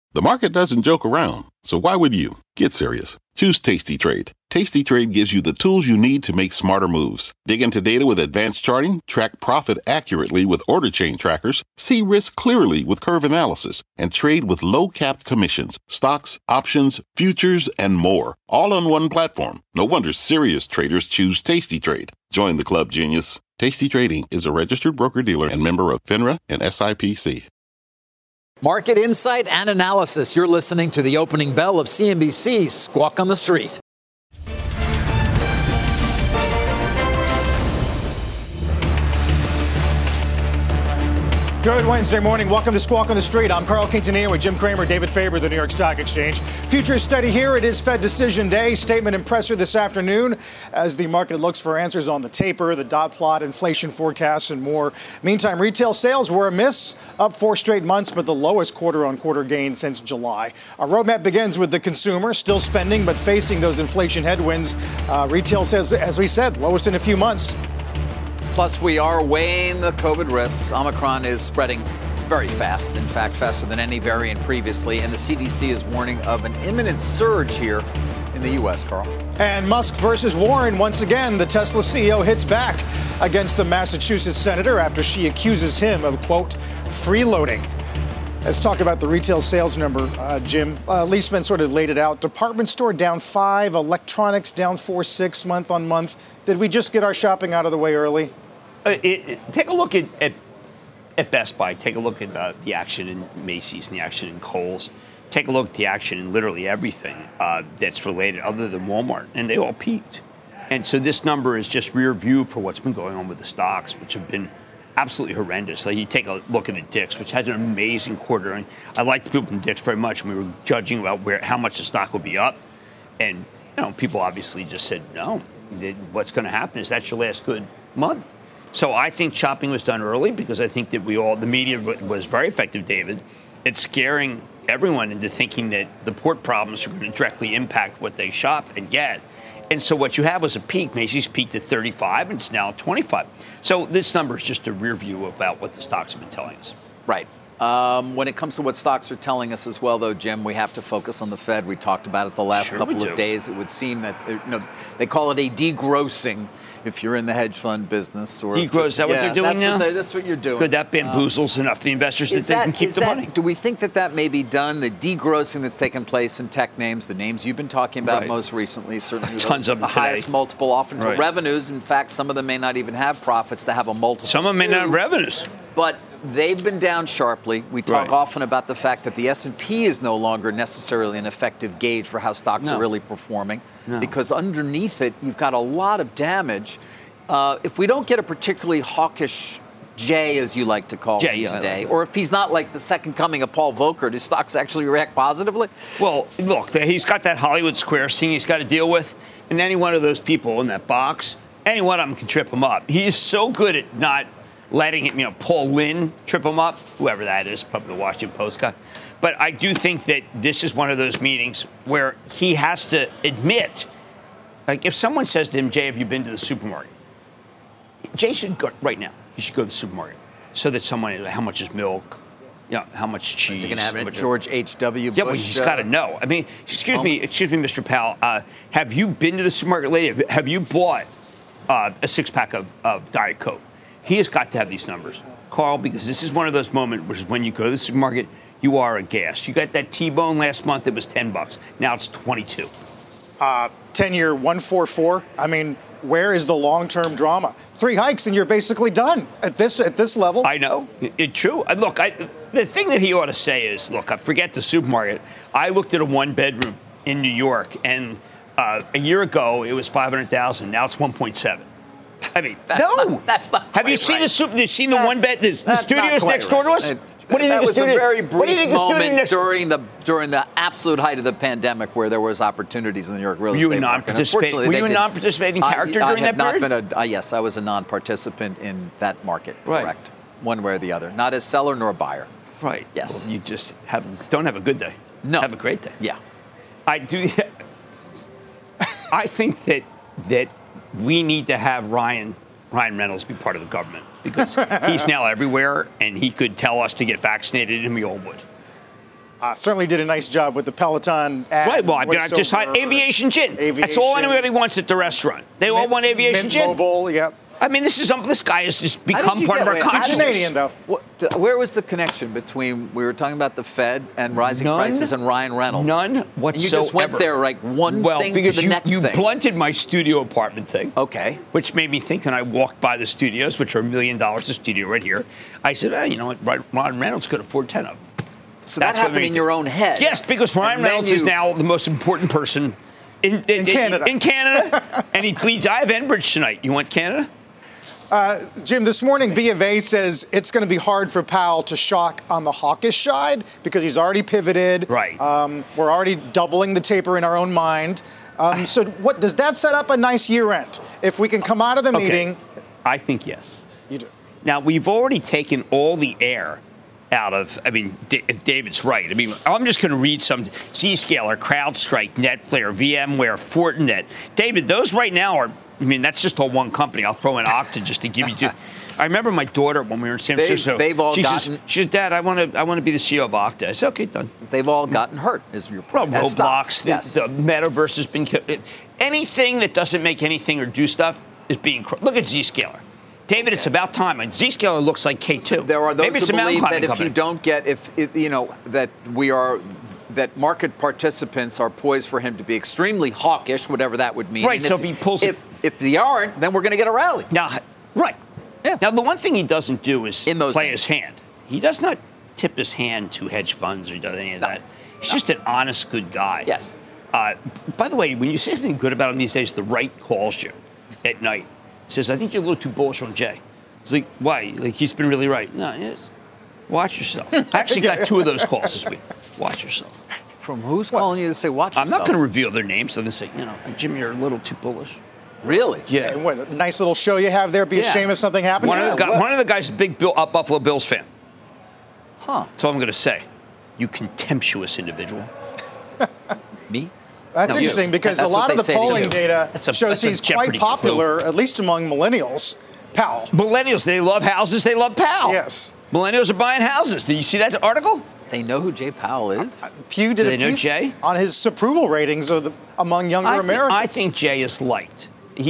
The market doesn't joke around, so why would you? Get serious. Choose Tasty Trade. Tasty Trade gives you the tools you need to make smarter moves. Dig into data with advanced charting, track profit accurately with order chain trackers, see risk clearly with curve analysis, and trade with low-capped commissions, stocks, options, futures, and more. All on one platform. No wonder serious traders choose Tasty Trade. Join the club, genius. Tasty Trading is a registered broker-dealer and member of FINRA and SIPC. Market insight and analysis. You're listening to the opening bell of CNBC's Squawk on the Street. Good Wednesday morning. Welcome to Squawk on the Street. I'm Carl Quintanilla with Jim Cramer, David Faber, the New York Stock Exchange. Futures steady here. It is Fed decision day. Statement and presser this afternoon as the market looks for answers on the taper, the dot plot, inflation forecasts, and more. Meantime, retail sales were a miss, up 4 straight months, but the lowest quarter-on-quarter gain since July. Our roadmap begins with the consumer, still spending, but facing those inflation headwinds. Retail sales, as we said, lowest in a few months. Plus, we are weighing the COVID risks. Omicron is spreading very fast, in fact, faster than any variant previously, and the CDC is warning of an imminent surge here in the U.S., Carl. And Musk versus Warren. Once again, the Tesla CEO hits back against the Massachusetts senator after she accuses him of, quote, freeloading. Let's talk about the retail sales number, Jim. Leisman sort of laid it out. Department store down 5, electronics down 4.6 month on month. Did we just get our shopping out of the way early? Take a look at Best Buy. Take a look at the action in Macy's and the action in Kohl's. Take a look at the action in literally everything that's related other than Walmart, and they all peaked. And so this number is just rear view for what's been going on with the stocks, which have been absolutely horrendous. Like you take a look at Dick's, which had an amazing quarter. And I like the people from Dick's very much. And we were judging about how much the stock would be up, and people obviously just said no. What's going to happen is that's your last good month. So I think shopping was done early because I think that the media was very effective, David. It's scaring everyone into thinking that the port problems are going to directly impact what they shop and get. And so what you have was a peak. Macy's peaked at 35, and it's now 25. So this number is just a rear view about what the stocks have been telling us. Right. When it comes to what stocks are telling us as well, though, Jim, we have to focus on the Fed. We talked about it the last couple of days. It would seem that they call it a degrossing if you're in the hedge fund business. Or degross, is that what they're doing now? That's what you're doing. Good, that bamboozles enough the investors that they can keep the money. Do we think that may be done? The degrossing that's taken place in tech names, the names you've been talking about most recently, certainly tons of them the today. Highest multiple often for revenues. In fact, some of them may not even have profits to have a multiple. Some of them may not have revenues. But they've been down sharply. We talk often about the fact that the S&P is no longer necessarily an effective gauge for how stocks are really performing because underneath it, you've got a lot of damage. If we don't get a particularly hawkish Jay, as you like to call him today, or if he's not like the second coming of Paul Volcker, do stocks actually react positively? Well, look, he's got that Hollywood Squares thing he's got to deal with, and any one of those people in that box, any one of them can trip him up. He is so good at not letting him, Paul Lynn trip him up, whoever that is, probably the Washington Post guy. But I do think that this is one of those meetings where he has to admit, like if someone says to him, Jay, have you been to the supermarket? Jay should go right now. He should go to the supermarket so that someone, how much is milk? How much cheese? Is he going to have it? George H.W. Bush? Yeah, well, he's got to know. I mean, excuse me, Mr. Powell. Have you been to the supermarket lately? Have you bought a 6-pack of Diet Coke? He has got to have these numbers, Carl, because this is one of those moments where when you go to the supermarket, you are aghast. You got that T-bone last month, it was $10. Now it's 22. 10-year 144. I mean, where is the long-term drama? 3 hikes and you're basically done at this level. I know. It's true. Look, the thing that he ought to say is, look, I forget the supermarket. I looked at a 1-bedroom in New York, and a year ago it was $500,000. Now it's 1.7. I mean, that's not. Have you seen the one bed? The studios next door to us. What do you think? That was a very brief moment during the absolute height of the pandemic, where there was opportunities in the New York real estate market. Were you a non-participating character during that period? Yes, I was a non-participant in that market. Correct. One way or the other, not as seller nor buyer. Right. Yes. Well, you just don't have a good day. No. Have a great day. Yeah. I do. I think that we need to have Ryan Reynolds be part of the government because he's now everywhere and he could tell us to get vaccinated and we all would. Certainly did a nice job with the Peloton ad. Right, well, I've just had Aviation Gin. That's all anybody wants at the restaurant. They all want Aviation Gin. Mobile, yep. I mean, this guy has just become part of our consciousness. Canadian, though. Where was the connection between, we were talking about the Fed and rising prices and Ryan Reynolds? None whatsoever. And you just went there like one thing to the next thing. You blunted my studio apartment thing. Okay. Which made me think, and I walked by the studios, which are $1 million a studio right here. I said, you know what, Ryan Reynolds could afford 10 of them. So that happened in your own head. Yes, because Ryan Reynolds is now the most important person in Canada. And he pleads, I have Enbridge tonight. You want Canada? Jim, this morning, B of A says it's going to be hard for Powell to shock on the hawkish side because he's already pivoted. Right. We're already doubling the taper in our own mind. So what does that set up a nice year end? If we can come out of the meeting. I think yes. You do. Now, we've already taken all the air out of, David's right. I'm just going to read some Zscaler, CrowdStrike, Netflare, VMware, Fortinet. David, those right now are, that's just all one company. I'll throw in Okta just to give you two. I remember my daughter when we were in San Francisco. She says, Dad, I want to be the CEO of Okta. I said, okay, done. They've all gotten hurt, is your point. Well, Roblox, the metaverse has been killed. Anything that doesn't make anything or do stuff is being. Look at Zscaler. David, it's about time. And Zscaler looks like K2. There are those Maybe who believe that if you don't get, that market participants are poised for him to be extremely hawkish, whatever that would mean. Right. And so if he pulls, if they aren't, then we're going to get a rally. Now, right. Yeah. Now, the one thing he doesn't do is play his hand. He does not tip his hand to hedge funds or he does any of that. He's just an honest, good guy. Yes. By the way, when you say something good about him these days, the right calls you at night. Says, I think you're a little too bullish on Jay. It's like, why? Like, he's been really right. No, he is. Watch yourself. I actually got 2 of those calls this week. Watch yourself. From who's calling you to say watch yourself? I'm not going to reveal their names. So they say, Jim, you're a little too bullish. Really? Yeah. And what a nice little show you have there. Be ashamed if something happens. One of the guys is a big Buffalo Bills fan. Huh. That's all I'm going to say. You contemptuous individual. Me? That's interesting because a lot of the polling data shows he's quite popular, at least among millennials. Powell. Millennials, they love houses. They love Powell. Yes. Millennials are buying houses. Did you see that article? They know who Jay Powell is. Pew did a piece on his approval ratings among younger Americans. I think Jay is liked.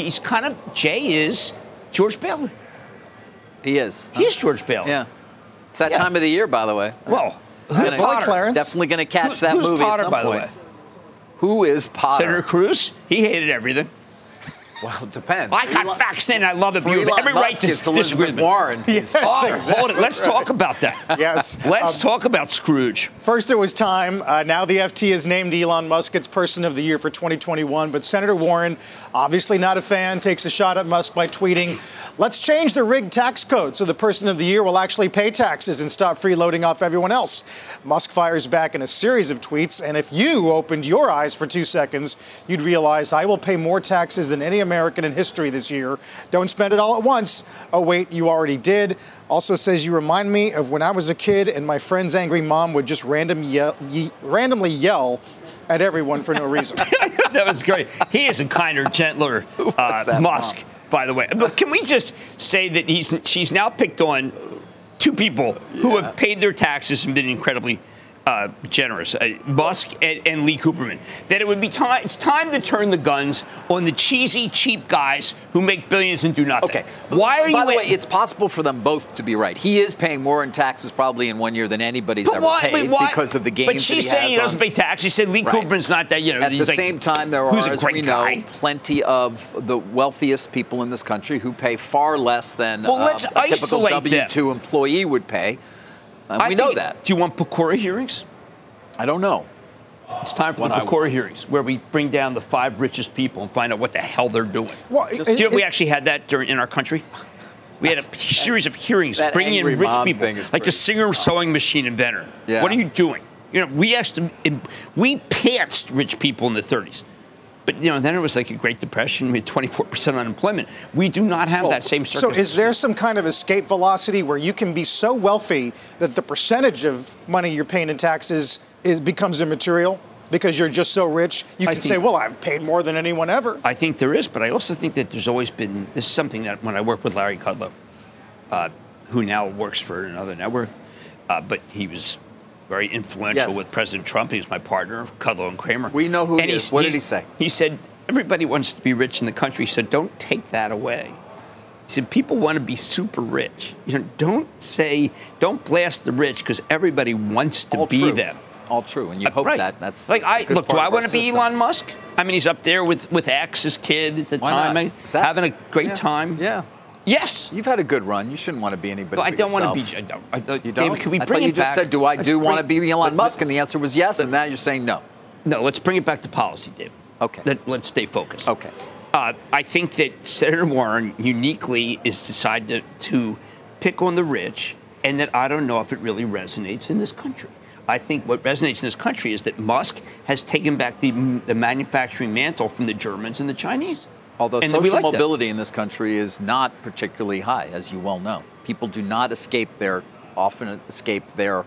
Jay is George Bailey. He is. He's George Bailey. Yeah. It's that time of the year, by the way. Well, who's Potter? Clarence? Definitely going to catch that movie Potter, at some by point. The way? Who is Potter? Senator Cruz. He hated everything. Well, it depends. I got facts in. I love it. You have every right to disagree with me. Warren. Yes, exactly. Hold it. Let's talk about that. Yes. Let's talk about Scrooge. First, it was time. Now the FT has named Elon Musk its Person of the Year for 2021. But Senator Warren, obviously not a fan, takes a shot at Musk by tweeting, let's change the rigged tax code so the Person of the Year will actually pay taxes and stop freeloading off everyone else. Musk fires back in a series of tweets. And if you opened your eyes for 2 seconds, you'd realize I will pay more taxes than any American in history this year. Don't spend it all at once. Oh, wait, you already did. Also says you remind me of when I was a kid and my friend's angry mom would just randomly yell at everyone for no reason. That was great. He is a kinder, gentler Musk, mom? By the way. But can we just say that she's now picked on 2 people who have paid their taxes and been incredibly generous, Musk and Lee Cooperman, that it would be time. It's time to turn the guns on the cheesy, cheap guys who make billions and do nothing. Okay. Why are you? By the way, it's possible for them both to be right. He is paying more in taxes probably in 1 year than anybody's ever paid because of the gains. But she's saying he doesn't pay tax. She said Lee Cooperman's not that. At the same time, there are, as we know, plenty of the wealthiest people in this country who pay far less than a typical W-2 employee would pay. We know that. Do you want Pecora hearings? I don't know. It's time for the Pecora hearings, where we bring down the 5 richest people and find out what the hell they're doing. Well, we actually had that in our country? We had a series of hearings bringing in rich people, like the Singer sewing machine inventor. Yeah. What are you doing? We pantsed rich people in the 30s. But, then it was like a Great Depression. We had 24% unemployment. We do not have that same circumstance. So is there some kind of escape velocity where you can be so wealthy that the percentage of money you're paying in taxes becomes immaterial because you're just so rich? You can say, well, I've paid more than anyone ever. I think there is, but I also think that there's always been, this is something that when I worked with Larry Kudlow, who now works for another network, but he was very influential Yes. with President Trump. He's my partner, Kudlow and Kramer. We know who he is. What did he say? He said, everybody wants to be rich in the country, so don't take that away. He said, people want to be super rich. Don't blast the rich because everybody wants to be them. All true, and you hope that. That's like, do I want to be Elon Musk? I mean, he's up there with X, his kid at the time, having a great time. Yeah. Yes. You've had a good run. You shouldn't want to be anybody. Well, I don't want to be. You don't? David, can we bring you it just back? said, do I want to be Elon Musk? And the answer was yes, and now you're saying no. No, let's bring it back to policy, David. Okay. Let's stay focused. Okay. I think that Senator Warren uniquely is decided to pick on the rich, and that I don't know if it really resonates in this country. I think what resonates in this country is that Musk has taken back the manufacturing mantle from the Germans and the Chinese. Although social mobility in this country is not particularly high, as you well know. People do not often escape their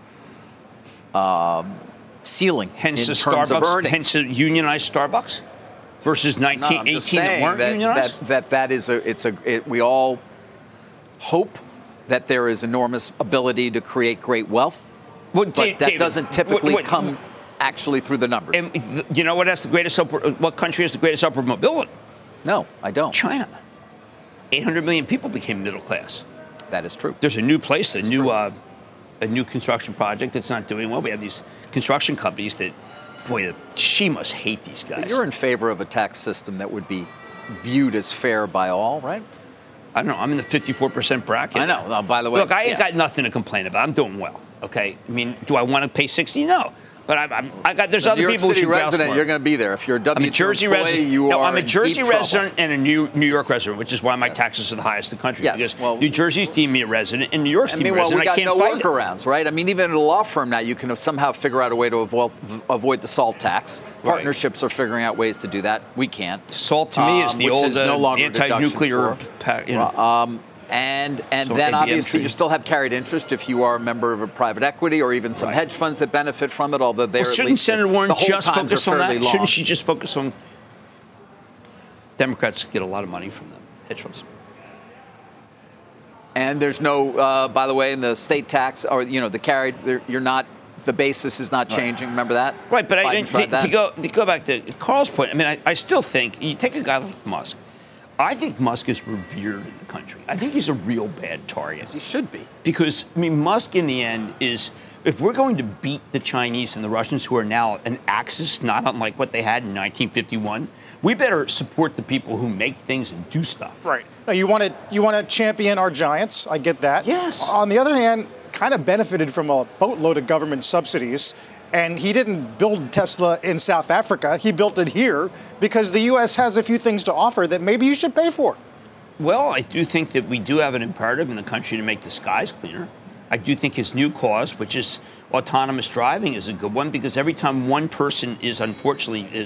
ceiling hence in terms of earnings. Hence the unionized Starbucks versus 1918 that weren't unionized? We all hope that there is enormous ability to create great wealth, but that doesn't typically come actually through the numbers. And you know what what country has the greatest upward mobility? No, I don't. China. 800 million people became middle class. That is true. There's a new place, a new construction project that's not doing well. We have these construction companies that, boy, she must hate these guys. But you're in favor of a tax system that would be viewed as fair by all, right? I don't know. I'm in the 54% bracket. I know. By the way, look, I ain't got nothing to complain about. I'm doing well. Okay. I mean, do I want to pay 60? No. But there's other people who should resident, you're going to be there. If you're a I'm a Jersey resident. I'm a Jersey resident and a New York resident, which is why my taaxes are the highest in the country. Yes. Because New Jersey's deemed me a resident and New York's deemed me a resident. We got no workarounds, right? I mean, even at a law firm now, you can somehow figure out a way to avoid the SALT tax. Partnerships are figuring out ways to do that. We can't. SALT to me is the old anti-nuclear. And then obviously you still have carried interest if you are a member of a private equity or even some hedge funds that benefit from it, although they're shouldn't Senator Warren just focus on that? Shouldn't she just focus on Democrats get a lot of money from the hedge funds? And there's no, by the way, in the state tax or, the carried, you're not, the basis is not changing. Remember that? Right, but to go back to Carl's point, I mean, I still think, you take a guy like Musk. I think Musk is revered in the country. I think he's a real bad target. Yes, he should be. Because, I mean, Musk in the end is, if we're going to beat the Chinese and the Russians, who are now an axis, not unlike what they had in 1951, we better support the people who make things and do stuff. Right. Now, you want to champion our giants. I get that. Yes. On the other hand, kind of benefited from a boatload of government subsidies. And he didn't build Tesla in South Africa. He built it here because the U.S. has a few things to offer that maybe you should pay for. Well, I do think that we do have an imperative in the country to make the skies cleaner. I do think his new cause, which is autonomous driving, is a good one because every time one person is unfortunately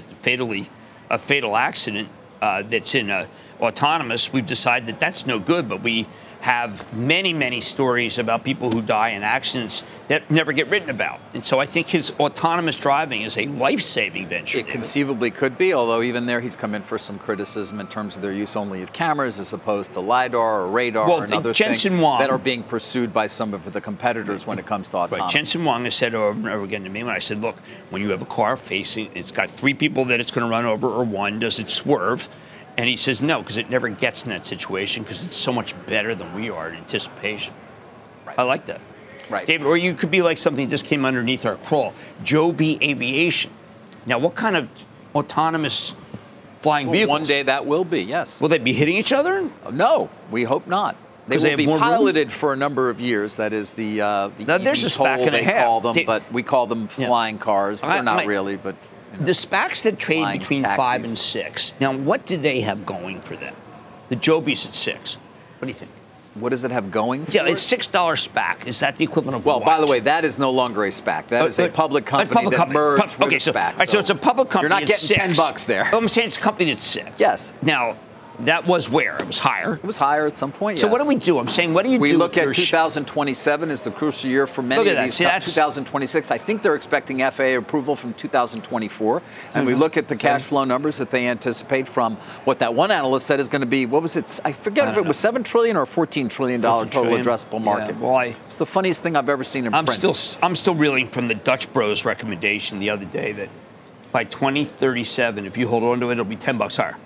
a fatal accident that's in autonomous, we've decided that that's no good, but we have many, many stories about people who die in accidents that never get written about. And so I think his autonomous driving is a life-saving venture. It conceivably could be, although even there he's come in for some criticism in terms of their use only of cameras as opposed to LiDAR or radar and other things that are being pursued by some of the competitors when it comes to autonomy. Right. Jensen Huang has said over and over again to me when I said, look, when you have a car facing, it's got three people that it's going to run over or one, does it swerve? And he says no, because it never gets in that situation because it's so much better than we are in anticipation. Right. I like that. Right. David, or you could be like something that just came underneath our crawl. Joby Aviation. Now, what kind of autonomous flying vehicles? One day that will be, yes. Will they be hitting each other? No, we hope not. They will be piloted for a number of years. That is the now, there's a SPAC and a half. Call them, but we call them flying cars. But they're not really, but... The SPACs that trade between taxis. 5 and 6. Now, what do they have going for them? The Joby's at 6. What do you think? What does it have going for it? It's $6 SPAC. Is that the equivalent of Well, by the way, that is no longer a SPAC. That is a public company that merged with SPAC. So it's a public company. You're not getting $10 there. I'm saying it's a company that's 6. Yes. Now, That was where? It was higher. It was higher at some point, So yes. what do we do? I'm saying, what do you do? We look at 2027 as the crucial year for many of these. See, 2026, I think they're expecting FAA approval from 2024. And we look at the cash flow numbers that they anticipate from what that one analyst said is going to be, what was it? I forget if it was $7 trillion or $14 trillion total addressable market. Yeah, well, it's the funniest thing I've ever seen in print. I'm still reeling from the Dutch Bros recommendation the other day that by 2037, if you hold on to it, it'll be $10 higher.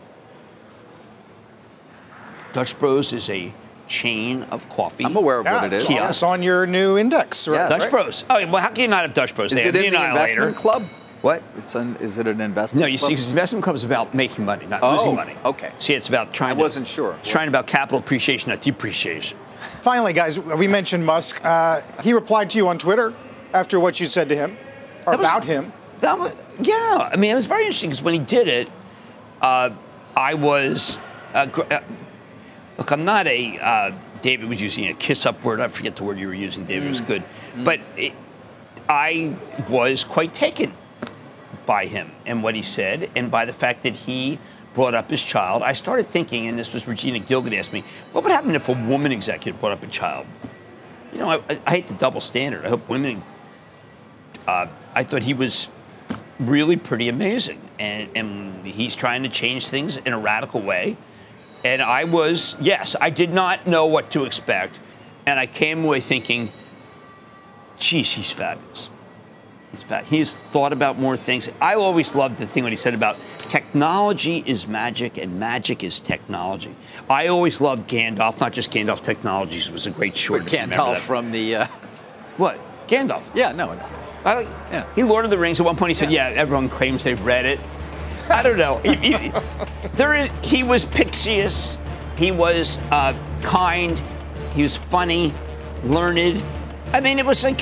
Dutch Bros is a chain of coffee. I'm aware of what it is. It's on your new index, right? Dutch Bros. Oh, well, how can you not have Dutch Bros? Is it in the investment club? What? Is it an investment No, you club? see, because investment club is about making money, not losing money. Okay. See, it's about trying I wasn't sure. It's trying about capital appreciation, not depreciation. Finally, guys, we mentioned Musk. He replied to you on Twitter after what you said to him, or about him. Yeah. I mean, it was very interesting because when he did it, I was... Look, I'm not David was using a kiss-up word. I forget the word you were using, David. It was good. But I was quite taken by him and what he said and by the fact that he brought up his child. I started thinking, and this was Regina Gilgan asked me, what would happen if a woman executive brought up a child? You know, I hate the double standard. I hope women... I thought he was really pretty amazing. And he's trying to change things in a radical way. And I did not know what to expect. And I came away thinking, geez, he's fabulous. He's fat. He has thought about more things. I always loved the thing when he said about technology is magic and magic is technology. I always loved Gandalf, not just Gandalf Technologies was a great short. Gandalf from the... What? Gandalf? Yeah, no. He Lord of the Rings. At one point he said, everyone claims they've read it. I don't know. He was Pixius. He was kind. He was funny, learned. I mean, it was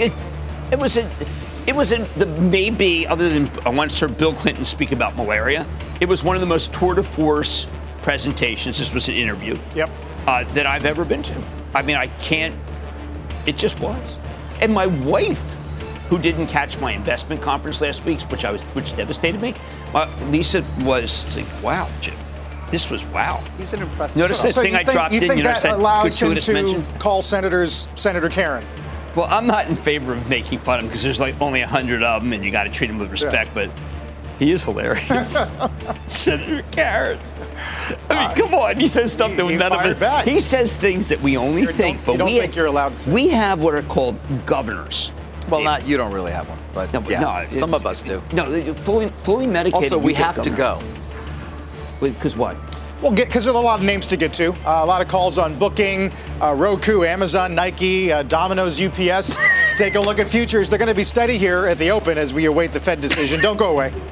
maybe other than I once heard Bill Clinton speak about malaria. It was one of the most tour de force presentations. This was an interview. That I've ever been to. I mean, I can't. It just was. And my wife, who didn't catch my investment conference last week, which devastated me. Lisa was like, "Wow, Jim, this was wow." He's an impressive. Notice the thing I dropped in. You think that allows him to mention? Call Senator Karen? Well, I'm not in favor of making fun of him because there's like only 100 of them, and you got to treat him with respect. But he is hilarious, Senator Karen. I mean, come on. He says stuff that none of us. He says things that we only think, but you don't think you're allowed to say. We have what are called governors. Well, you don't really have one, but some of us do. No, fully medicated. Also, we have to go. Because what? Well, because there's a lot of names to get to. A lot of calls on Booking, Roku, Amazon, Nike, Domino's, UPS. Take a look at futures. They're going to be steady here at the open as we await the Fed decision. Don't go away.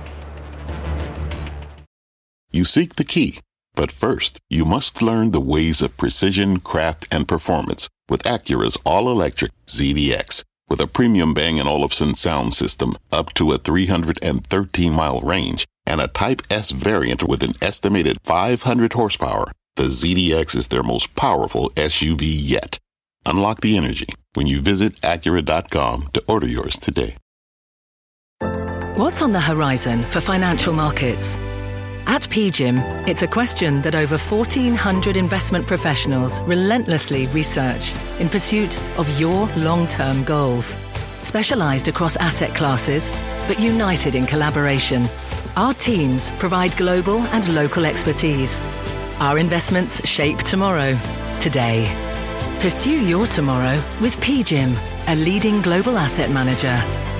You seek the key, but first, you must learn the ways of precision, craft, and performance with Acura's all-electric ZDX. With a premium Bang & Olufsen sound system up to a 313-mile range and a Type S variant with an estimated 500 horsepower, the ZDX is their most powerful SUV yet. Unlock the energy when you visit Acura.com to order yours today. What's on the horizon for financial markets? At PGIM, it's a question that over 1,400 investment professionals relentlessly research in pursuit of your long-term goals. Specialized across asset classes, but united in collaboration, our teams provide global and local expertise. Our investments shape tomorrow, today. Pursue your tomorrow with PGIM, a leading global asset manager.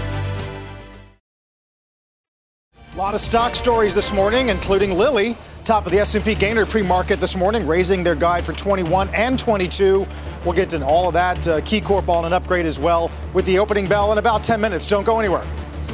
A lot of stock stories this morning, including Lilly, top of the S&P gainer pre-market this morning, raising their guide for 21 and 22. We'll get to all of that. KeyCorp on an upgrade as well with the opening bell in about 10 minutes. Don't go anywhere.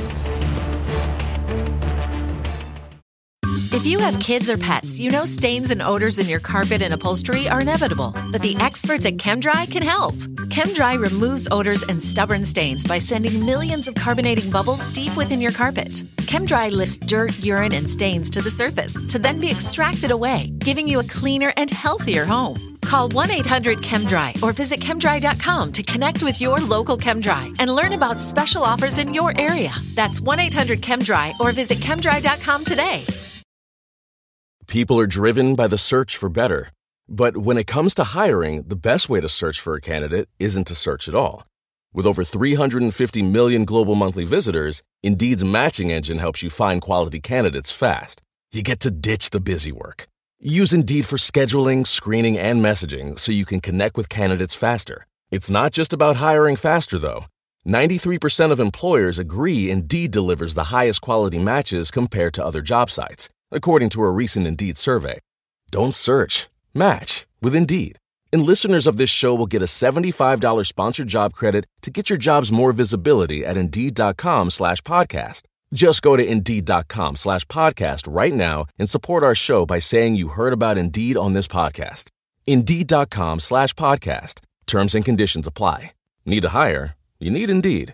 If you have kids or pets, you know stains and odors in your carpet and upholstery are inevitable. But the experts at ChemDry can help. ChemDry removes odors and stubborn stains by sending millions of carbonating bubbles deep within your carpet. ChemDry lifts dirt, urine, and stains to the surface to then be extracted away, giving you a cleaner and healthier home. Call 1-800-ChemDry or visit ChemDry.com to connect with your local ChemDry and learn about special offers in your area. That's 1-800-ChemDry or visit ChemDry.com today. People are driven by the search for better. But when it comes to hiring, the best way to search for a candidate isn't to search at all. With over 350 million global monthly visitors, Indeed's matching engine helps you find quality candidates fast. You get to ditch the busy work. Use Indeed for scheduling, screening, and messaging so you can connect with candidates faster. It's not just about hiring faster, though. 93% of employers agree Indeed delivers the highest quality matches compared to other job sites, according to a recent Indeed survey. Don't search. Match with Indeed. And listeners of this show will get a $75 sponsored job credit to get your jobs more visibility at Indeed.com/podcast. Just go to Indeed.com/podcast right now and support our show by saying you heard about Indeed on this podcast. Indeed.com/podcast. Terms and conditions apply. Need to hire? You need Indeed.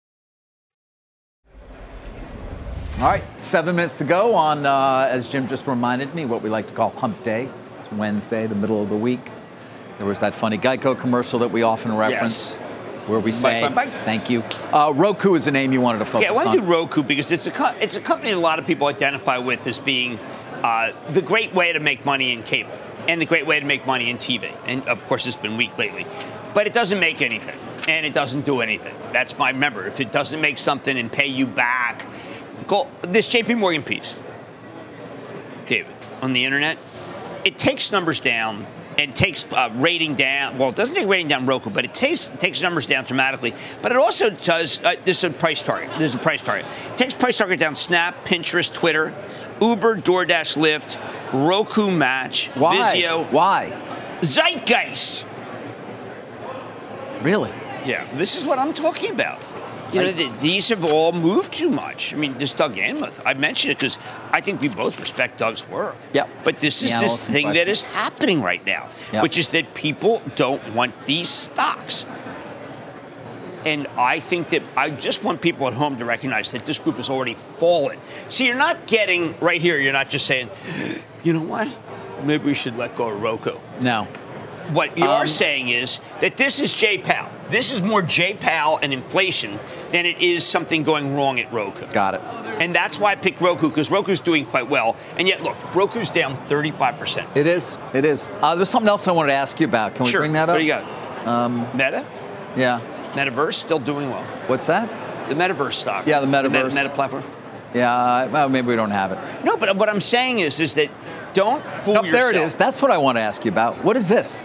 All right, 7 minutes to go on, as Jim just reminded me, what we like to call Hump Day. It's Wednesday, the middle of the week. There was that funny Geico commercial that we often reference, where we say, thank you. Roku is a name you wanted to focus on. Yeah, I want to do Roku because it's a company that a lot of people identify with as being the great way to make money in cable and the great way to make money in TV. And, of course, it's been weak lately. But it doesn't make anything, and it doesn't do anything. That's my member. If it doesn't make something and pay you back, go this JP Morgan piece, David, on the internet, it takes numbers down and takes rating down. Well, it doesn't take rating down Roku, but it takes numbers down dramatically. But it also does, there's a price target. It takes price target down Snap, Pinterest, Twitter, Uber, DoorDash, Lyft, Roku Match, Vizio. Why? Zeitgeist. Really? Yeah, this is what I'm talking about. You know, these have all moved too much. I mean, this Doug Anmuth, I mentioned it because I think we both respect Doug's work. Yep. But this is this thing that is happening right now, which is that people don't want these stocks. And I think that I just want people at home to recognize that this group has already fallen. See, you're not getting right here, you're not just saying, you know what, maybe we should let go of Roku. No. What you are saying is that this is Jay Powell. This is more Jay Powell and inflation than it is something going wrong at Roku. Got it. And that's why I picked Roku, because Roku's doing quite well. And yet, look, Roku's down 35%. It is. There's something else I wanted to ask you about. Can we bring that up? What do you got? Meta? Yeah. Metaverse, still doing well. What's that? The Metaverse stock. Yeah, the Metaverse. Meta platform. Yeah, well, maybe we don't have it. No, but what I'm saying is that don't fool yourself. There it is. That's what I want to ask you about. What is this?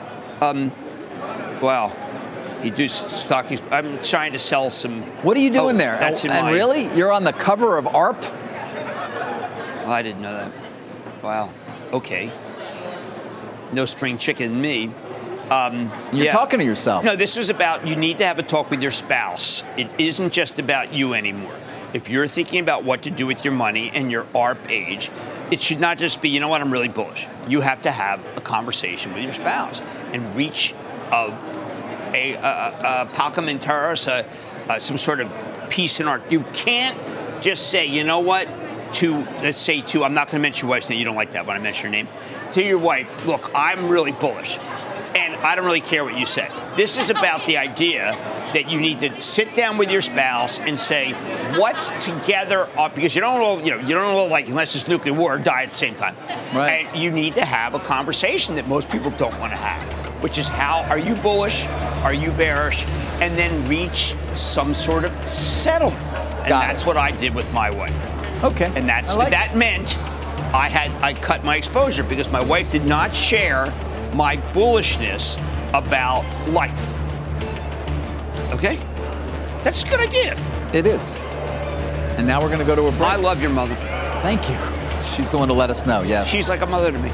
Well, you do stock. I'm trying to sell some. What are you doing there? That's in and really, you're on the cover of ARP? Oh, I didn't know that. Wow. Okay. No spring chicken in me. You're talking to yourself. No, this was about you need to have a talk with your spouse. It isn't just about you anymore. If you're thinking about what to do with your money and your ARP age, it should not just be, you know what, I'm really bullish. You have to have a conversation with your spouse and reach a palcum in terris, some sort of peace in art. You can't just say, you know what, I'm not going to mention your wife's name. You don't like that when I mention your name. To your wife, look, I'm really bullish. And I don't really care what you say. This is about the idea that you need to sit down with your spouse and say, what's together, because you don't all like, unless it's nuclear war, die at the same time. Right. And you need to have a conversation that most people don't want to have, which is how are you bullish? Are you bearish? And then reach some sort of settlement. And that's what I did with my wife. Okay. And that meant I cut my exposure because my wife did not share my bullishness about life. Okay? That's a good idea. It is. And now we're going to go to a break. I love your mother. Thank you. She's the one to let us know, yes. She's like a mother to me.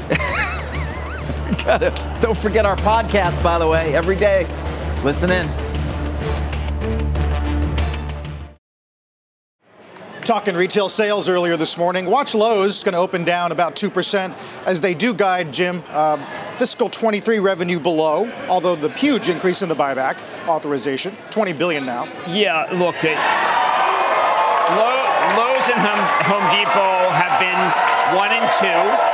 Don't forget our podcast, by the way, every day. Listen in. Talking retail sales earlier this morning. Watch Lowe's going to open down about 2% as they do guide, Jim, fiscal 23 revenue below, although the huge increase in the buyback authorization, $20 billion now. Yeah, look, Lowe's and Home Depot have been 1 and 2.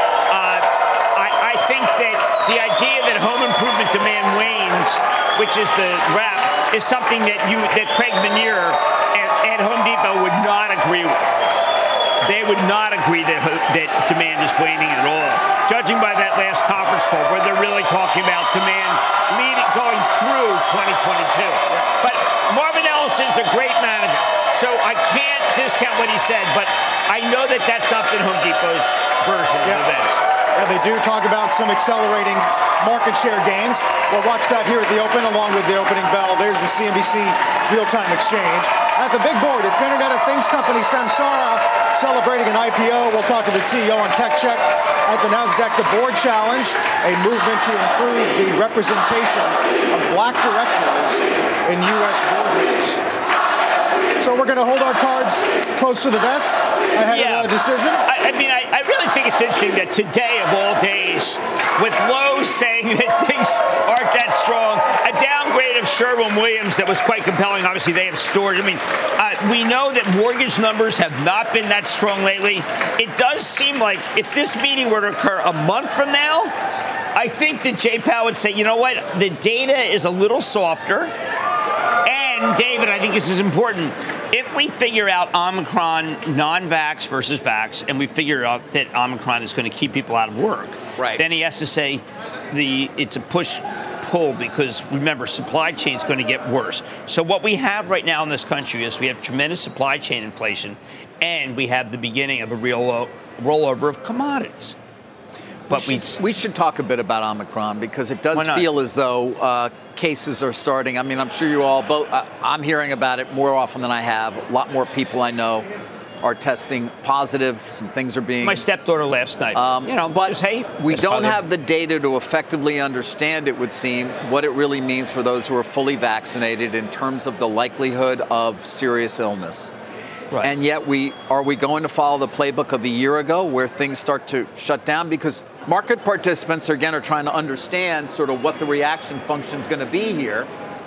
I think that the idea that home improvement demand wanes, which is the rep, is something that Craig Menear at Home Depot would not agree with. They I would not agree that demand is waning at all. Judging by that last conference call, where they're really talking about demand going through 2022. But Marvin Ellison's a great manager, so I can't discount what he said, but I know that that's not been Home Depot's version of this. Yeah, they do talk about some accelerating market share gains. We'll watch that here at the Open along with the opening bell. There's the CNBC real-time exchange. At the big board, it's Internet of Things company Samsara celebrating an IPO. We'll talk to the CEO on Tech Check. At the NASDAQ, the board challenge, a movement to improve the representation of black directors in U.S. boardrooms. So we're going to hold our cards close to the vest ahead of the decision? I really think it's interesting that today, of all days, with Lowe's saying that things aren't that strong, a downgrade of Sherwin-Williams that was quite compelling. Obviously, they have storage. We know that mortgage numbers have not been that strong lately. It does seem like if this meeting were to occur a month from now, I think that Jay Powell would say, you know what, the data is a little softer. And, David, I think this is important. If we figure out Omicron non-vax versus vax, and we figure out that Omicron is going to keep people out of work, then he has to say it's a push-pull because, remember, supply chain is going to get worse. So what we have right now in this country is we have tremendous supply chain inflation, and we have the beginning of a real rollover of commodities. But we should talk a bit about Omicron because it does feel as though cases are starting. I mean, I'm sure you all both. I'm hearing about it more often than I have. A lot more people I know are testing positive. Some things are being. My stepdaughter last night. We don't have the data to effectively understand, it would seem, what it really means for those who are fully vaccinated in terms of the likelihood of serious illness. Right. And yet, are we going to follow the playbook of a year ago where things start to shut down? Because market participants, again, are trying to understand sort of what the reaction function is going to be here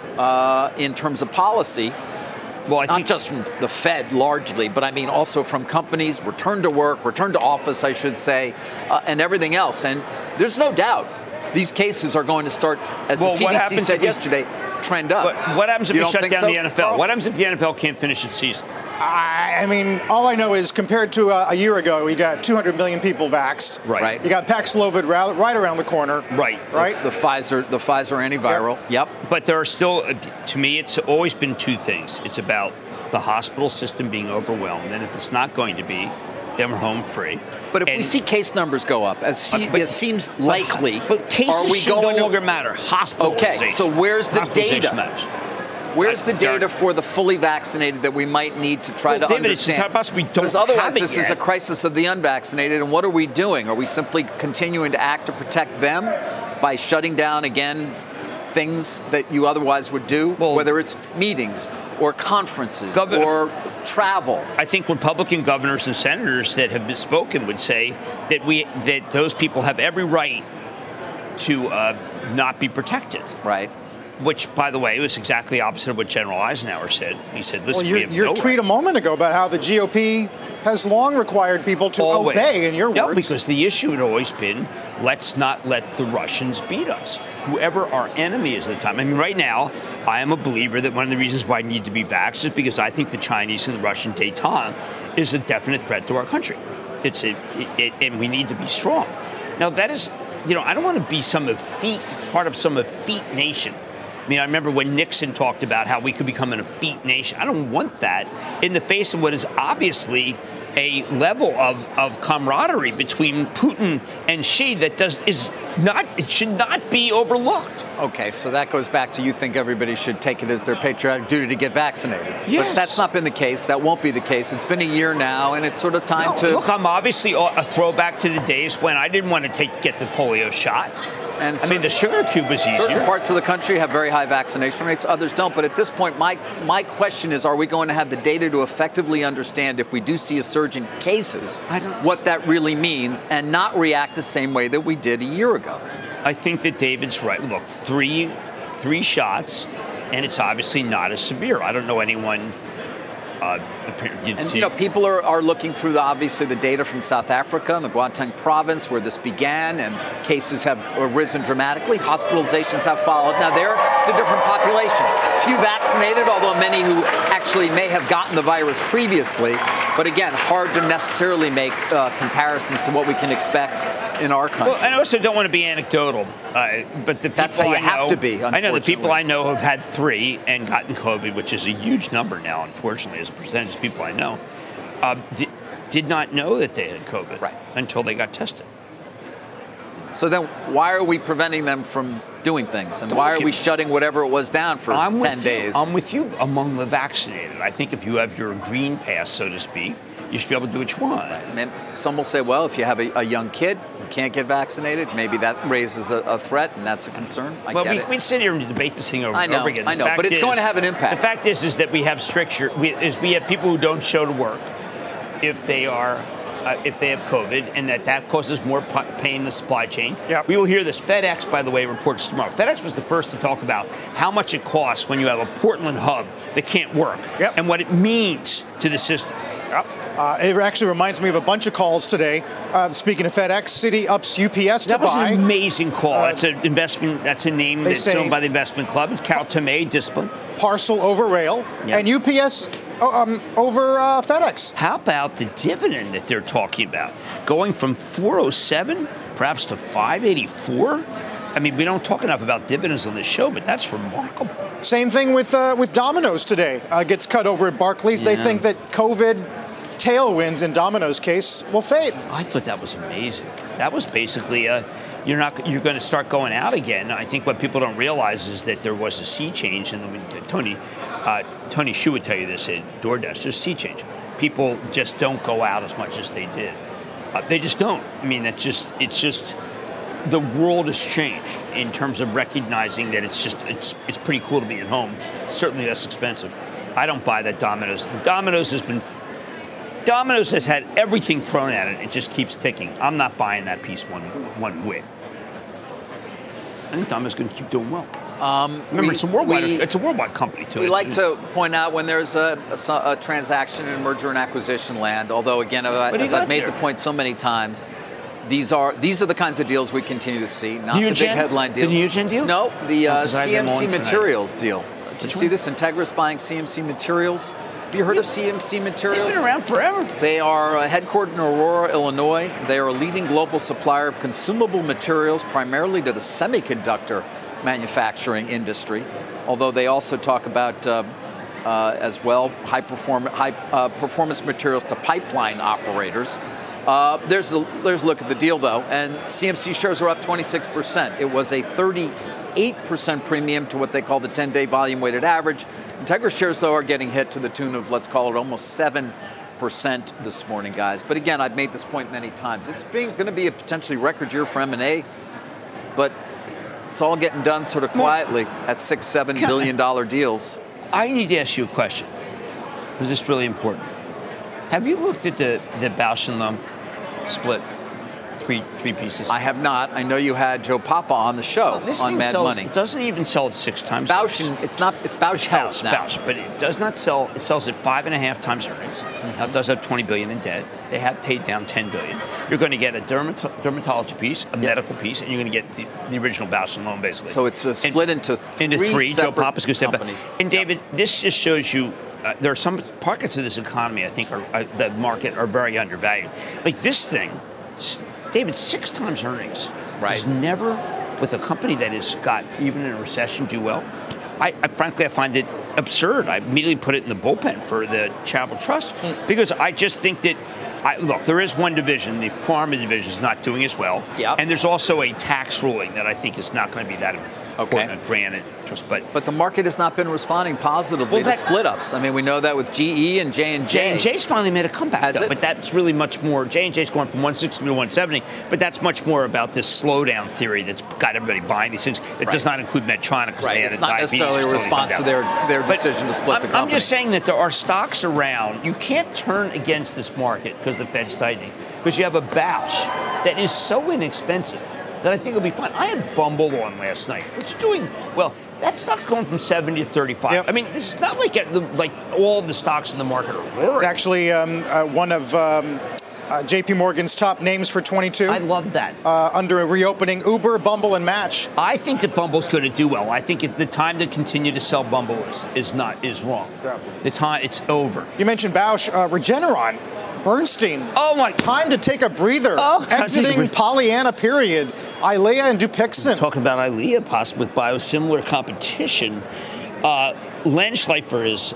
in terms of policy. Well, not just from the Fed largely, but I mean also from companies, return to work, return to office, I should say, and everything else. And there's no doubt these cases are going to start, as the CDC said yesterday, trend up. What happens if you shut down the NFL? What happens if the NFL can't finish its season? I mean, all I know is compared to a year ago, we got 200 million people vaxxed. Right. You got Paxlovid right around the corner. Right. The Pfizer antiviral. Yep. But there are still, to me, it's always been two things. It's about the hospital system being overwhelmed, and if it's not going to be, then we're home free. But if we see case numbers go up, as it seems likely, but cases should no longer matter. Hospitalization. Okay, so where's the data? Matters. Where's the data for the fully vaccinated that we might need to try to understand? Because otherwise this is a crisis of the unvaccinated, and what are we doing? Are we simply continuing to act to protect them by shutting down, again, things that you otherwise would do, whether it's meetings or conferences or travel? I think Republican governors and senators that have spoken would say that those people have every right to not be protected. Right. Which, by the way, was exactly opposite of what General Eisenhower said. He said, listen, your tweet a moment ago about how the GOP has long required people to obey, in your words. No, because the issue had always been, let's not let the Russians beat us, whoever our enemy is at the time. I mean, right now, I am a believer that one of the reasons why I need to be vaxxed is because I think the Chinese and the Russian détente is a definite threat to our country. And we need to be strong. Now, that is, I don't want to be part of some effete nation. I mean, I remember when Nixon talked about how we could become an effete nation. I don't want that in the face of what is obviously a level of camaraderie between Putin and Xi that it should not be overlooked. Okay, so that goes back to you think everybody should take it as their patriotic duty to get vaccinated. Yes. But that's not been the case. That won't be the case. It's been a year now, and it's sort of time to... Look, I'm obviously a throwback to the days when I didn't want to get the polio shot. And the sugar cube is easier. Certain parts of the country have very high vaccination rates, others don't. But at this point, my question is, are we going to have the data to effectively understand if we do see a surge in cases, what that really means, and not react the same way that we did a year ago? I think that David's right. Look, three shots, and it's obviously not as severe. I don't know anyone... people are looking through the data from South Africa and the Gauteng province where this began, and cases have risen dramatically. Hospitalizations have followed. Now, they're just a different population. Few vaccinated, although many who actually may have gotten the virus previously. But again, hard to necessarily make comparisons to what we can expect in our country. Well, I also don't want to be anecdotal, but the that's people how you have to be. I know the people I know have had 3 and gotten COVID, which is a huge number now, unfortunately, as a percentage of people I know, did not know that they had COVID until they got tested. So then why are we preventing them from doing things? And why are we shutting whatever it was down for 10 days? I'm with you among the vaccinated. I think if you have your green pass, so to speak, you should be able to do what you want. And some will say, well, if you have a young kid who can't get vaccinated, maybe that raises a threat, and that's a concern. We sit here and debate this thing over and over again. I know, but it's going to have an impact. The fact is that we have stricture. We have people who don't show to work if they are. If they have COVID, and that causes more pain in the supply chain. Yep. We will hear this. FedEx, by the way, reports tomorrow. FedEx was the first to talk about how much it costs when you have a Portland hub that can't work and what it means to the system. Yep. It actually reminds me of a bunch of calls today. Speaking of FedEx, Citi ups UPS to buy. That was an amazing call. That's an investment. That's a name that's owned by the investment club. It's Carol Tomei, Discipline. Parcel over rail, and UPS over FedEx. How about the dividend that they're talking about? Going from 407 perhaps to 584? I mean, we don't talk enough about dividends on this show, but that's remarkable. Same thing with Domino's today. Gets cut over at Barclays. They think that COVID tailwinds in Domino's case will fade. I thought that was amazing. That was basically you're going to start going out again. I think what people don't realize is that there was a sea change, and Tony Xu would tell you this at DoorDash. There's a sea change. People just don't go out as much as they did. They just don't. I mean, it's just the world has changed in terms of recognizing that it's pretty cool to be at home. It's certainly less expensive. I don't buy that Domino's. Domino's has had everything thrown at it. It just keeps ticking. I'm not buying that piece one whit. I think Domino's going to keep doing well. Remember, it's a worldwide company, too. We like to point out when there's a transaction in merger and acquisition land, although, again, as I've made the point so many times, these are the kinds of deals we continue to see, not the big headline deals. The Neogen deal? No, the CMC Materials deal. Did you see this? Integris buying CMC Materials. Have you heard of CMC Materials? They've been around forever. They are headquartered in Aurora, Illinois. They are a leading global supplier of consumable materials, primarily to the semiconductor manufacturing industry, although they also talk about, as well, high performance materials to pipeline operators. There's a look at the deal, though, and CMC shares are up 26%. It was a 38% premium to what they call the 10-day volume-weighted average. Integris shares, though, are getting hit to the tune of, let's call it, almost 7% this morning, guys. But again, I've made this point many times. It's going to be a potentially record year for M&A, but it's all getting done sort of quietly at $6-7 billion deals. I need to ask you a question. Is this really important? Have you looked at the Bausch & Lomb split? Three pieces. I have not. I know you had Joe Papa on the show on Mad Money. It doesn't even sell at 6 times. It's Bausch. It's Bausch Health now. Bausch, but it does not sell. It sells at 5.5 times earnings. Now it does have $20 billion in debt. They have paid down $10 billion. You're going to get a dermatology piece, a medical piece, and you're going to get the original Bausch & Lomb, basically. So it's split into three Joe Papa's going to step companies. back. And David, this just shows you. There are some pockets of this economy, I think, the market are very undervalued. Like this thing, David, 6 times earnings is never, with a company that has got, even in a recession, do well. Frankly, I find it absurd. I immediately put it in the bullpen for the Charitable Trust because I just think that, look, there is one division, the pharma division is not doing as well. Yep. And there's also a tax ruling that I think is not going to be that important. Granted, but the market has not been responding positively to split-ups. I mean, we know that with GE and J&J. J&J's finally made a comeback, but that's really much more. J&J's going from 160 to 170, but that's much more about this slowdown theory that's got everybody buying these things. That does not include Medtronic. Right, it's not necessarily a response to their decision to split the company. I'm just saying that there are stocks around. You can't turn against this market because the Fed's tightening, because you have a Bausch that is so inexpensive that I think it'll be fine. I had Bumble on last night. What's doing well? That stock's going from 70 to 35. Yep. I mean, this is not like all of the stocks in the market are roaring. It's actually one of JP Morgan's top names for 22. I love that. Under a reopening, Uber, Bumble, and Match. I think that Bumble's going to do well. I think the time to continue to sell Bumble is wrong. Yeah. The time, it's over. You mentioned Bausch, Regeneron, Bernstein. Oh my! Time to take a breather. Exiting Pollyanna period. Eylea and Dupixent. Talking about Eylea, possibly with biosimilar competition. Len Schleifer is.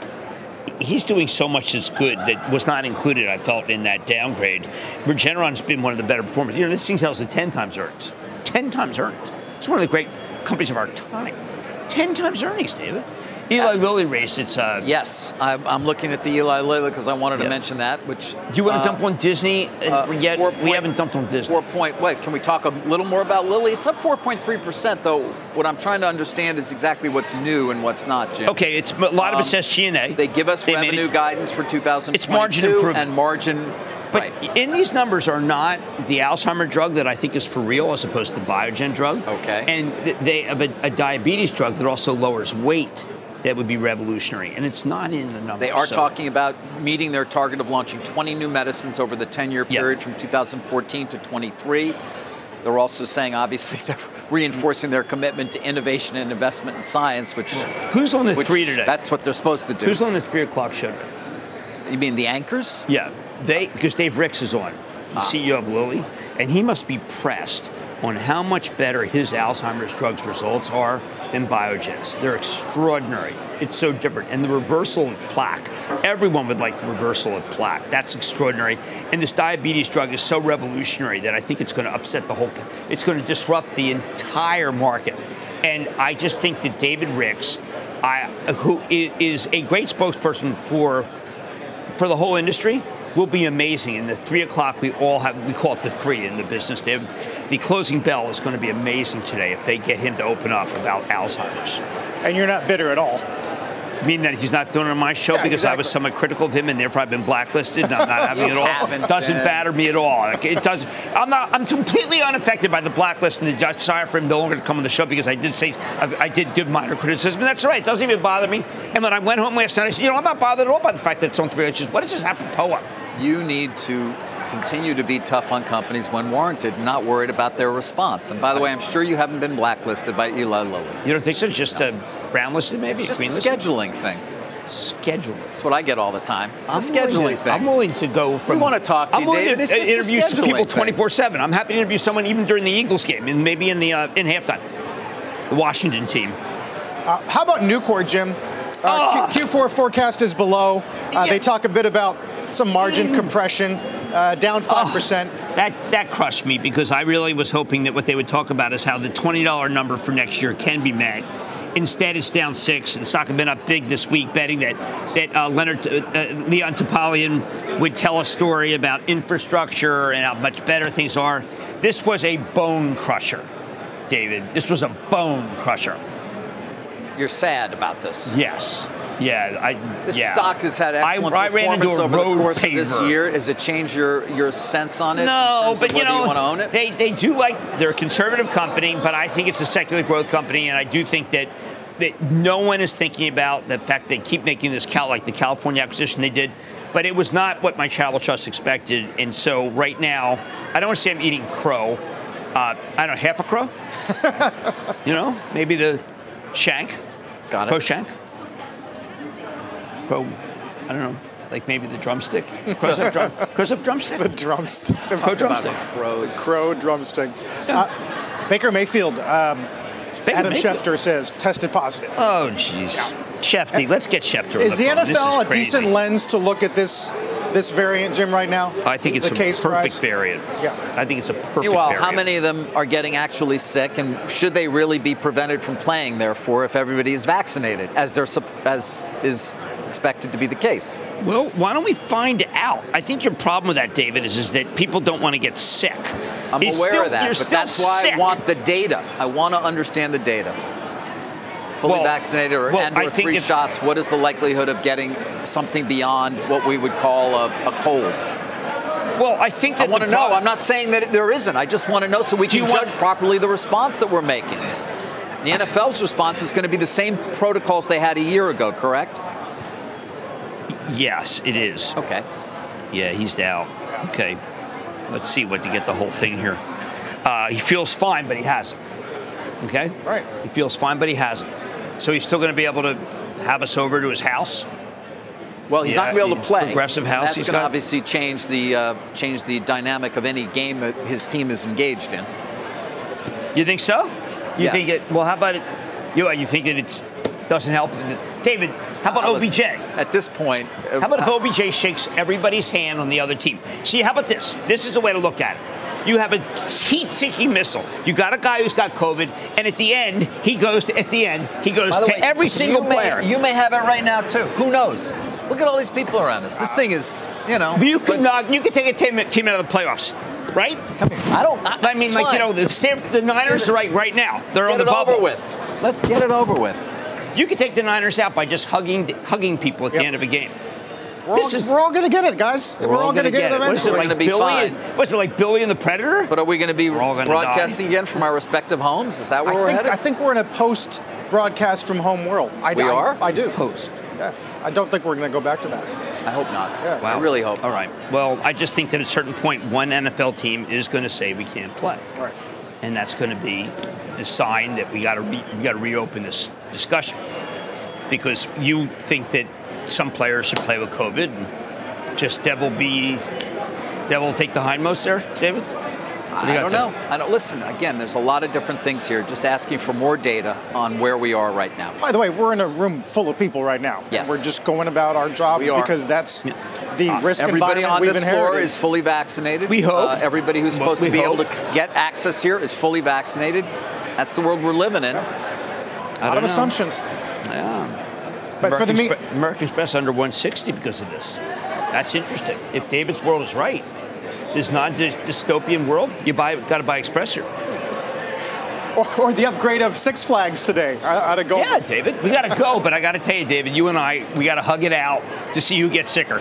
He's doing so much that's good that was not included, I felt, in that downgrade. Regeneron's been one of the better performers. You know, this thing sells at 10 times earnings. 10 times earnings. It's one of the great companies of our time. 10 times earnings, David. Eli Lilly raised its... Yes, I'm looking at the Eli Lilly because I wanted to mention that, which... Do you want to dump on Disney yet? We haven't dumped on Disney. Wait, can we talk a little more about Lilly? It's up 4.3%, though. What I'm trying to understand is exactly what's new and what's not, Jim. Okay, it's a lot of it's SG&A. They give us revenue guidance for 2022. It's margin improvement. And margin... But in these numbers are not the Alzheimer drug that I think is for real as opposed to the Biogen drug. Okay. And they have a diabetes drug that also lowers weight. That would be revolutionary, and it's not in the numbers. They are talking about meeting their target of launching 20 new medicines over the 10-year period from 2014 to 23. They're also saying, obviously, they're reinforcing their commitment to innovation and investment in science, which... Who's on the 3 today? That's what they're supposed to do. Who's on the 3 o'clock show today? You mean the anchors? Yeah, because Dave Ricks is on, the CEO of Lilly, and he must be pressed on how much better his Alzheimer's drugs results are than Biogen's. They're extraordinary. It's so different. And the reversal of plaque, everyone would like the reversal of plaque. That's extraordinary. And this diabetes drug is so revolutionary that I think it's going to upset it's going to disrupt the entire market. And I just think that David Ricks, who is a great spokesperson for the whole industry, will be amazing. In the 3 o'clock, we call it the 3 in the business, Dave. The closing bell is going to be amazing today if they get him to open up about Alzheimer's. And you're not bitter at all? I mean that he's not doing it on my show because I was somewhat critical of him and therefore I've been blacklisted and I'm not having it at all. Doesn't batter me at all. It does. I'm completely unaffected by the blacklist and the desire for him no longer to come on the show because I did give minor criticism. And that's right. It doesn't even bother me. And when I went home last night, I said, I'm not bothered at all by the fact that it's on 3. It's just, what is this apropos of? You need to continue to be tough on companies when warranted, not worried about their response. And by the way, I'm sure you haven't been blacklisted by Eli Lilly. You don't think so? Just brownlisted, maybe? It's just a scheduling thing. Scheduling. That's what I get all the time. It's a scheduling thing. I'm willing to go from... We want to talk to you, David. It's just interview people 24/7. I'm happy to interview someone even during the Eagles game and maybe in halftime. The Washington team. How about Nucor, Jim? Q4 forecast is below. They talk a bit about some margin compression, down 5%. That crushed me because I really was hoping that what they would talk about is how the $20 number for next year can be met. Instead, it's down 6. The stock had been up big this week, betting that Leon Topalian would tell a story about infrastructure and how much better things are. This was a bone crusher, David. This was a bone crusher. You're sad about this. Yes. Yeah. This stock has had excellent performance over the course of this year. Does it change your sense on it? No, but you want to own it? They do they're a conservative company, but I think it's a secular growth company, and I do think that no one is thinking about the fact they keep making this like the California acquisition they did, but it was not what my travel trust expected, and so right now I don't want to say I'm eating crow. I don't know, half a crow. Maybe the shank. Got it. Crow shank. Crow, I don't know, like maybe the drumstick. Crow's up drumstick. The drumstick. Crow drumstick. Crow drumstick. Baker Mayfield. Adam Schefter says tested positive. Oh, jeez. Schefter. Let's get Schefter. Is the NFL a decent lens to look at this variant, Jim, right now? I think it's a perfect variant. Yeah. I think it's a perfect variant. How many of them are getting actually sick, and should they really be prevented from playing, therefore, if everybody is vaccinated, as is expected to be the case? Well, why don't we find out? I think your problem with that, David, is that people don't want to get sick. I'm aware of that, but that's why I want the data. I want to understand the data. Fully vaccinated or 3 shots, what is the likelihood of getting something beyond what we would call a cold? Well, I think that I want to know. I'm not saying that there isn't. I just want to know so we can judge properly the response that we're making. The NFL's response is going to be the same protocols they had a year ago, correct? Yes, it is. Okay. Yeah, he's out. Okay. Let's see what to get the whole thing here. He feels fine, but he hasn't. Okay? Right. He feels fine, but he hasn't. So he's still going to be able to have us over to his house? Well, he's not going to be able to play. Progressive house. That's going to obviously change the dynamic of any game that his team is engaged in. You think so? You Yes. think it? Well, how about it? You think that it doesn't help? David, how about OBJ? At this point, how about if OBJ shakes everybody's hand on the other team? See, how about this? This is the way to look at it. You have a heat-seeking missile. You got a guy who's got COVID, and at the end, he goes to every single player. You may have it right now too. Who knows? Look at all these people around us. This thing is, You could take a team out of the playoffs, right? Come here. I mean, the Niners right now. They're on the bubble. Over with. Let's get it over with. You could take the Niners out by just hugging people at the end of a game. We're all going to get it, guys. We're all going to get it eventually. Was it like Billy and the Predator? But are we going to be broadcasting again from our respective homes? Is that where we're headed? I think we're in a post-broadcast from home world. We are? I do. Post. Yeah. I don't think we're going to go back to that. I hope not. Yeah. Wow. I really hope. All right. Well, I just think that at a certain point, one NFL team is going to say we can't play. Right. And that's going to be the sign that we got to reopen this discussion. Because you think that some players should play with COVID and just devil take the hindmost there, David? I don't know. Listen, again, there's a lot of different things here. Just asking for more data on where we are right now. By the way, we're in a room full of people right now. Yes. We're just going about our jobs because that's the risk everybody environment on we've this inherited. Floor is fully vaccinated. We hope. Everybody who's supposed to be able to get access here is fully vaccinated. That's the world we're living in. A lot of assumptions. Yeah. But American Express under 160 because of this. That's interesting. If David's world is right, this non-dystopian world, got to buy Express here. Or the upgrade of Six Flags today. I gotta go. Yeah, David, we got to go. But I got to tell you, David, you and I, we got to hug it out to see who gets sicker.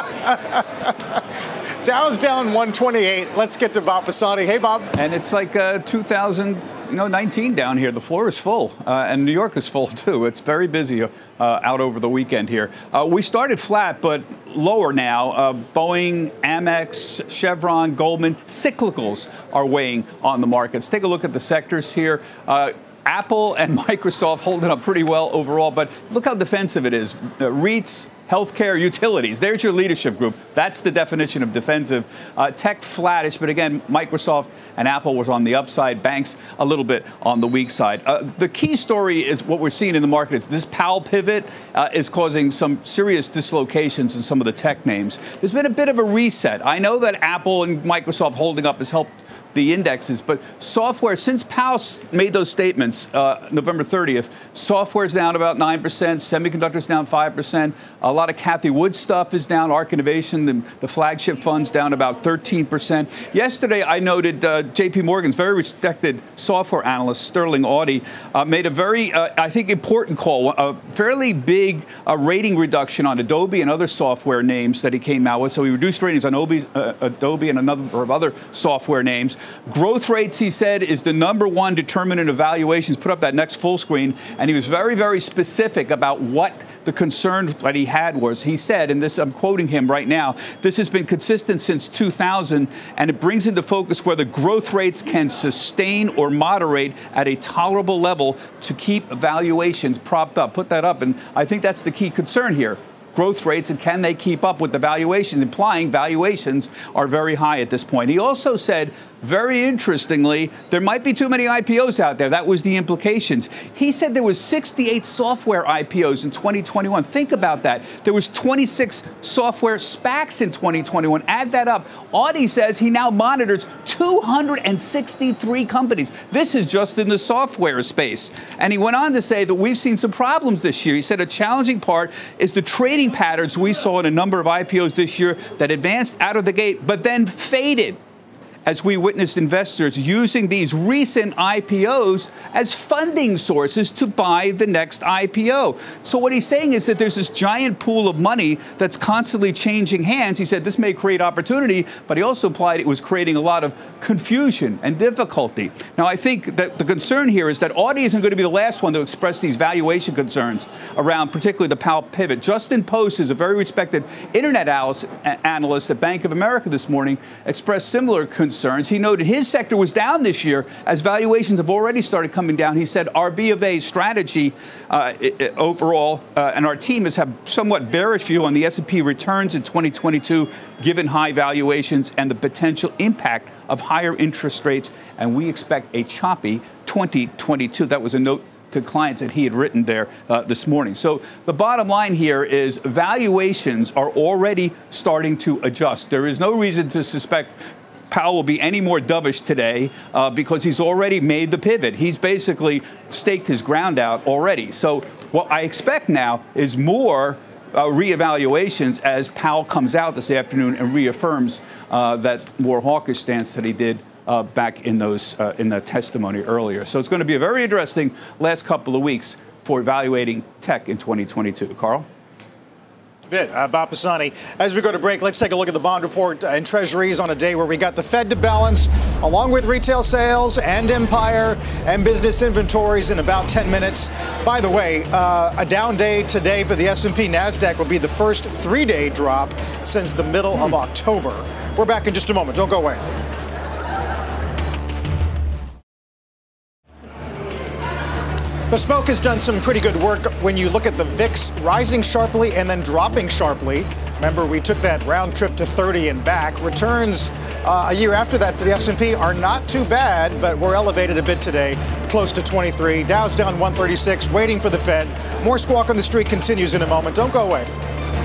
Dow's down 128. Let's get to Bob Pisani. Hey, Bob. And it's like 2019 down here. The floor is full, and New York is full too. It's very busy out over the weekend here. We started flat, but lower now. Boeing, Amex, Chevron, Goldman, cyclicals are weighing on the markets. Take a look at the sectors here. Apple and Microsoft holding up pretty well overall, but look how defensive it is. REITs, healthcare, utilities. There's your leadership group. That's the definition of defensive. Tech flattish, but again, Microsoft and Apple was on the upside. Banks a little bit on the weak side. The key story is what we're seeing in the market. Is this Powell pivot is causing some serious dislocations in some of the tech names. There's been a bit of a reset. I know that Apple and Microsoft holding up has helped the indexes, but software, since Powell made those statements November 30th, software is down about 9%, semiconductors down 5%, a lot of Cathie Wood stuff is down, ARK Innovation, the flagship funds down about 13%. Yesterday, I noted JP Morgan's very respected software analyst, Sterling Auty, made a very, I think, important call, a fairly big rating reduction on Adobe and other software names that he came out with. So he reduced ratings on Adobe and a number of other software names. Growth rates, he said, is the number one determinant of valuations. Put up that next full screen. And he was very, very specific about what the concern that he had was. He said, and this, I'm quoting him right now, this has been consistent since 2000, and it brings into focus whether growth rates can sustain or moderate at a tolerable level to keep valuations propped up. Put that up. And I think that's the key concern here. Growth rates, and can they keep up with the valuations, implying valuations are very high at this point. He also said, very interestingly, there might be too many IPOs out there. That was the implications. He said there was 68 software IPOs in 2021. Think about that. There was 26 software SPACs in 2021. Add that up. Auty says he now monitors 263 companies. This is just in the software space. And he went on to say that we've seen some problems this year. He said a challenging part is the trading patterns we saw in a number of IPOs this year that advanced out of the gate, but then faded. as we witnessed investors using these recent IPOs as funding sources to buy the next IPO. So what he's saying is that there's this giant pool of money that's constantly changing hands. He said this may create opportunity, but he also implied it was creating a lot of confusion and difficulty. Now, I think that the concern here is that Audi isn't going to be the last one to express these valuation concerns around particularly the Powell pivot. Justin Post, who's a very respected internet analyst at Bank of America this morning, expressed similar concerns. He noted his sector was down this year as valuations have already started coming down. He said our B of A strategy overall and our team has had somewhat bearish view on the S&P returns in 2022, given high valuations and the potential impact of higher interest rates. And we expect a choppy 2022. That was a note to clients that he had written there this morning. So the bottom line here is valuations are already starting to adjust. There is no reason to suspect Powell will be any more dovish today because he's already made the pivot. He's basically staked his ground out already. So what I expect now is more reevaluations as Powell comes out this afternoon and reaffirms that more hawkish stance that he did back in the testimony earlier. So it's going to be a very interesting last couple of weeks for evaluating tech in 2022. Carl? Bob Pisani. As we go to break, let's take a look at the bond report and treasuries on a day where we got the Fed to balance, along with retail sales and Empire and business inventories in about 10 minutes. By the way, a down day today for the S&P NASDAQ will be the first 3-day drop since the middle of October. We're back in just a moment. Don't go away. Bespoke has done some pretty good work when you look at the VIX rising sharply and then dropping sharply. Remember, we took that round trip to 30 and back. Returns a year after that for the S&P are not too bad, but we're elevated a bit today, close to 23. Dow's down 136, waiting for the Fed. More Squawk on the Street continues in a moment. Don't go away.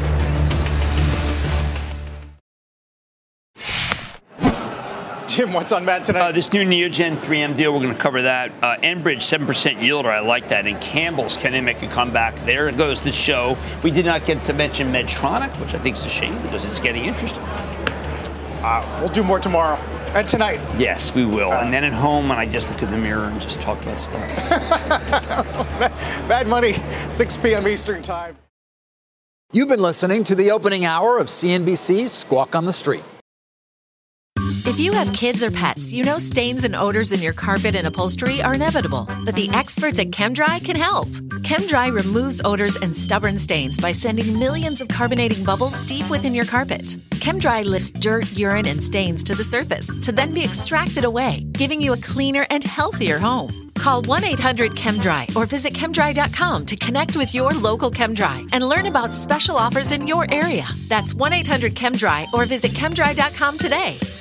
Jim, what's on Matt tonight? This new Neogen 3M deal, we're going to cover that. Enbridge, 7% yielder, I like that. And Campbell's, can they make a comeback? There goes the show. We did not get to mention Medtronic, which I think is a shame because it's getting interesting. We'll do more tomorrow and tonight. Yes, we will. And then at home, and I just look in the mirror and just talk about stuff. Bad Money, 6 p.m. Eastern Time. You've been listening to the opening hour of CNBC's Squawk on the Street. If you have kids or pets, you know stains and odors in your carpet and upholstery are inevitable. But the experts at ChemDry can help. ChemDry removes odors and stubborn stains by sending millions of carbonating bubbles deep within your carpet. ChemDry lifts dirt, urine, and stains to the surface to then be extracted away, giving you a cleaner and healthier home. Call 1-800-ChemDry or visit ChemDry.com to connect with your local ChemDry and learn about special offers in your area. That's 1-800-ChemDry or visit ChemDry.com today.